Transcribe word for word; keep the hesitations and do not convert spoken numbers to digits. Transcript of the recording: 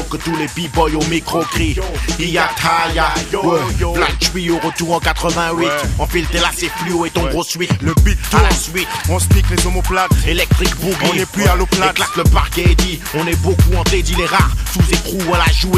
que tous les b-boys au micro crient. Iya Taya, ouais. Flash, j'suis au retour en quatre-vingt-huit. Ouais. Enfile tes lacets fluo et ton ouais. gros suite. Le beat tourne, à la suite. On stick les omoplates. Électrique boogie. On est plus ouais. à l'eau plate. Éclate le parquet dit. On est beaucoup en Teddy les rares. Sous écrou à la jouer.